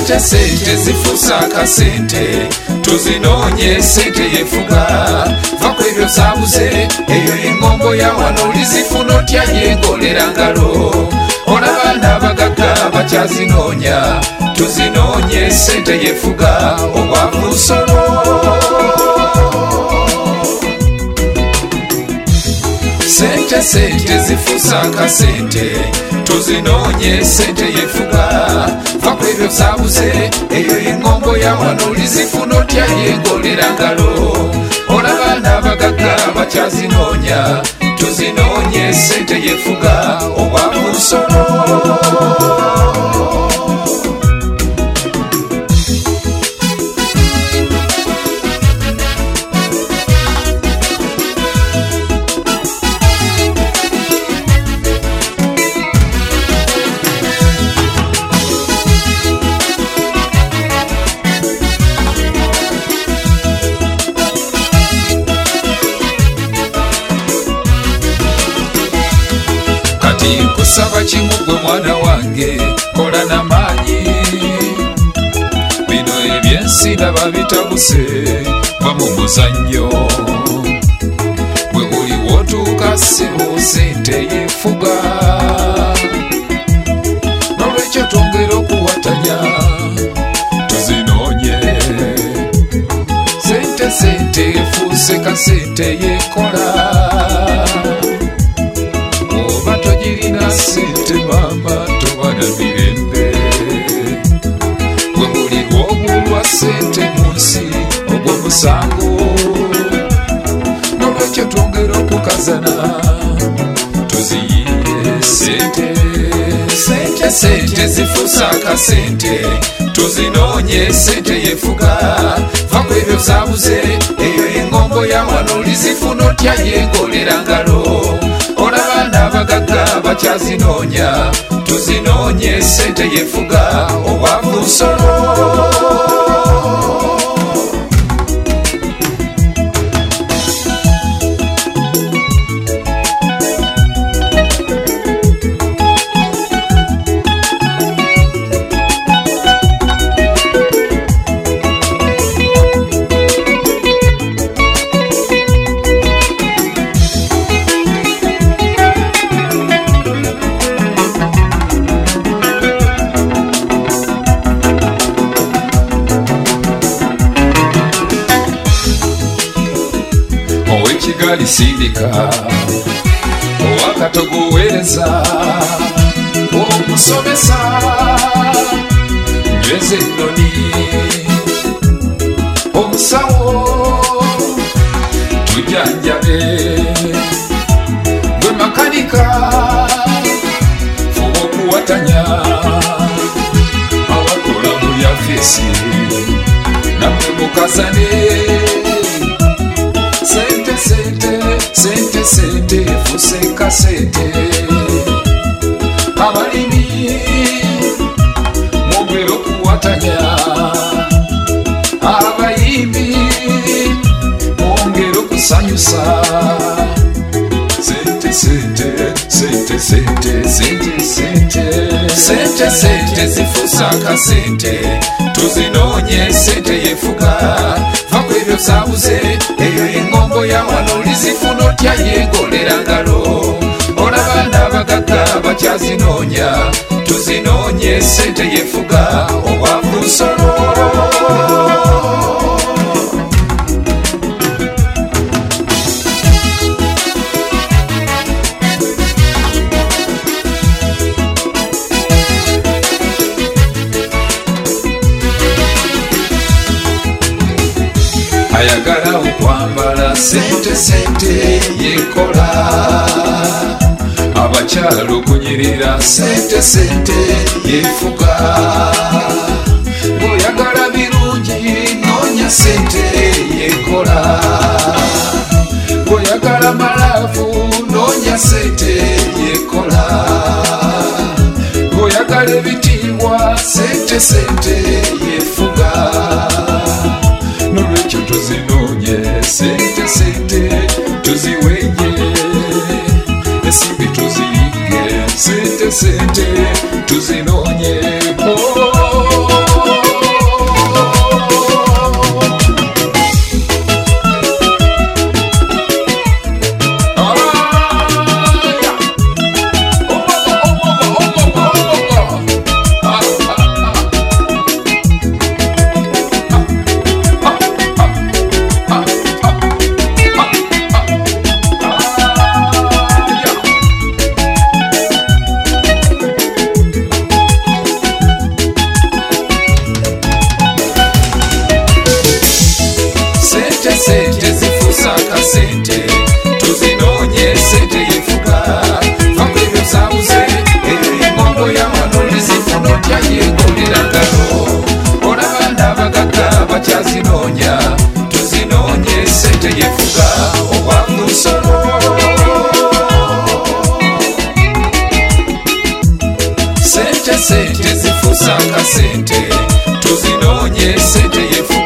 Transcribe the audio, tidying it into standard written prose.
Sente sente zifusa akasente tuzinonye sente yefuga vakwebyo zabuze eyo engombo ya wano lizifuna otya yengolera ngalo olabana abagaga bakyazinonya tuzinonye sente yefuga obwavu nsolo sente sente zifusa akasente tuzinonye sente yefuga vakwebyo zabuze eyo engombo ya wano lizifuna otya yengolera ngalo olabana abagaga bakyazinonya tuzinonye sente yefuga obwavu nsolo kusaba kimugwe mwana wange kola na manyi bino ebyensi ndaba bitabuse va mu muzannyo bwe buli wotuuka ssebo sente yefuga n'olwekyo twongera okuwatanya tuzinonye sente sente efuuse kasente yekola tojirina sente mama tobana mirembe gwe buli lw'obulwa sente munsi ogw'omusango n'olwekyo twongera okukazana tuziyiye sente sente sente zifuusa akasente tuzinonye sente yefuga vakwebyo zabuze eyo engombo ya wano lizifuna otya yengolera ngalo olabana abagaga bakyazinonya tuzinonye sente yefuga obwavu nsolo Kigali sindika owakatogowereza omusomesa nyweze nnoni omusawo tujanjabe gwe makanika fuba okuwatanya abakola mu yafisi namwe mukazane sente sente sente sente efuse kasente abalimi mwongera okuwatanya abayimbi mwongera okusanyusa sente sente sente sente sente sente sente sente zifuusa akasente tuzinonye sente yefuga vakwebyo zabuze eyo engombo ya wano lizifuna otya yengolera ngalo olabana abagaga bakyazinonya tuzinonye sente yefuga obwavu nsolo ayagala okwambala sente sente yekola abakyalo okunyirira sente sente yefuga oyagala birungi nonya sente yekola oyagala malavu nonya sente yekola oyagala ebitiibwa sente sente yefuga n'olwekyo tuzinonye sente sente tuziwenye esimbi tuziyige sente sente tuzinonye akasente tuzinonye sente yefuga fako ebyo zabuze engongo ya wano nezifuno tyayegoleragano olabanda abagagga bakyazinonya tuzinonye sente yefuga obwamusolo sente zifusa akasente tuzinonye sente yefuga